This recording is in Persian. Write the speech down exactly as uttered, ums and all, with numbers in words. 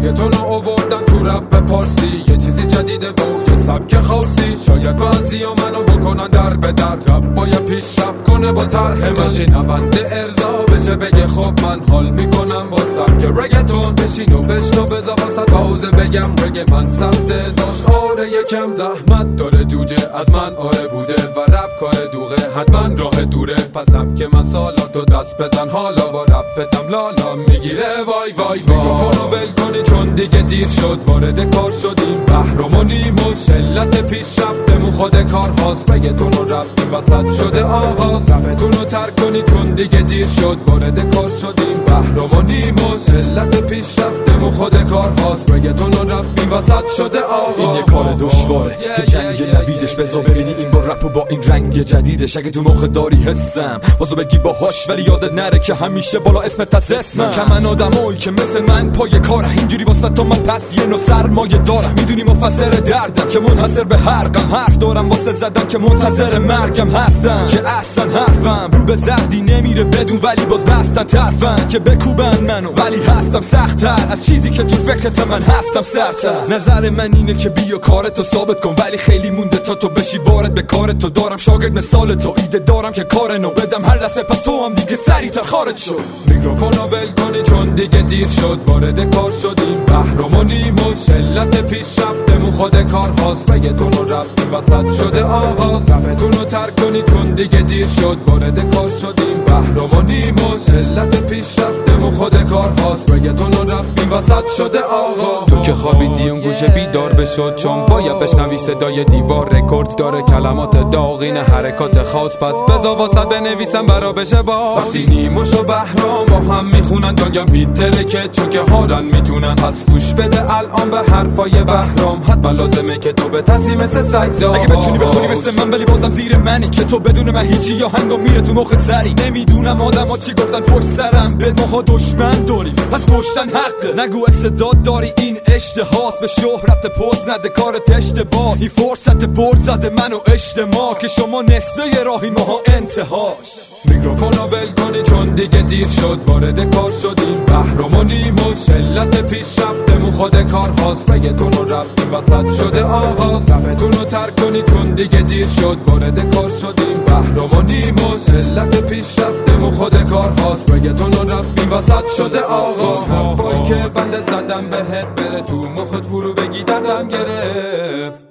رگتون رو آوردن تو رپ فارسی، یه چیزی جدیده و یه سبک خاصی. شاید بعضی ها منو بکنن در به در، رپ باید پیشرفت کنه با طرح من. شنونده ارضا بشه بگه خب من حال میکنم با سبک رگتون. بشین و بشنو بذار واسط باوزه بگم رگ من سخته داشت آره یکم زحمت داره جوجه از من آره بوده و رپ کار دوغه حتما راه دوره. پس سبک من سالا تو دست بزن حالا با رپتم لالا میگیره وای وای. میکروفونو ول کنی چون دیگه دیر شد، وارد کار شدیم بهرام و نیمو. شلت پیشرفتمون خود کار هاست، رگتون رو رفتیم وسط شده آغاز. رپتون رو ترک کنی چون دیگه دیر شد، وارد کار شدیم بهرام و نیمو. شلت پیشرفتمون خود کار هاست، رگتون رو رفتیم وسط شده آغاز. این یه کار دشواره که جنگ نویدش، بذار ببینی این بار رپو با این رنگ جدیدش. اگه تو مخ داری حسم بازو بگی باهاش، ولی یادت نره که همیشه بالا اسمت از اسمم. که من آدمایی که مثل من پای کاره، اینجوری واسه تا من پس یه نو سرمایه دارم. میدونی مفسر دردم که منحصر به حرقم، حرف دارم واسه زدم که منتظر مرگم هستم. که اصلا حرفم رو به زردی نمیره بدون، ولی باز بستن طرفم که بکوبن منو، ولی هستم سخت‌تر از چیزی که تو فکرت من هستم سرتر. نظر من اینه که بیا کارتو ثابت کن، ولی خیلی مونده تا تو بشی وارد به کارتو. دارم شاگرد مثال تو، ایده دارم که کار نو بدم هر لحظه، پس تو هم دیگه سریعتر خارج شد. میکروفونو ول کنی چون دیگه دیر شد، وارد کار شدیم بهرام و نیمو. شلت پیشرفتمون خود کار هاست، رگتون رو رفتیم وسط شده آغاز. رپتون رو ترک کنی چون دیگه دیر شد، وارد کار شدیم بهرام و نیمو. شلت پیشرفتمون خود کار هاست، رگتون رو رفتیم وسط شده آغاز. تو که خوابیدی اون گوشه بیدار بشد، چون باید بشنوی صدای دیوار. رکورد داره کلمات داغین حرکات خاص، پس بذار واسه بنویسم برا بشه با. وقتی نیموش و بهرام با هم میخونن دنیا میتلکه، چون که هارن میتونن. پس گوش بده الان به حرفای بهرام، حتما لازمه که تو به ترسی مثل سگ دار. اگه بتونی بخونی مثل من ولی بازم زیر منی، که تو بدون من هیچی یا هنگا میره تو مخت سری. نمیدونم آدم ها چی گفتن پشت سرم، به ماها دشمن داری پس کشتن حقه. نگو استعداد داری این اشتهاست، به شهرت پوز نده کارت اشتباس. این فرصت برد زده من و اجتماع، که شما نصفه راهی ماها انتهاش. میکروفونو ول کنی چون دیگه دیر شد، وارد کار شدیم بهرام و نیمو. شلت پیشرفتمون خود کار هاست، رگتون رو رفتیم وسط شده آغاز. رپتون رو ترک کنی چون دیگه دیر شد، وارد کار شدیم بهرام و نیمو. شلت پیشرفتمون خود کار هاست، رگتون رو رفتیم وسط شده آغاز. حرفایی که بنده زدم بهت بره تو مخت فرو بگی دردم گرفت.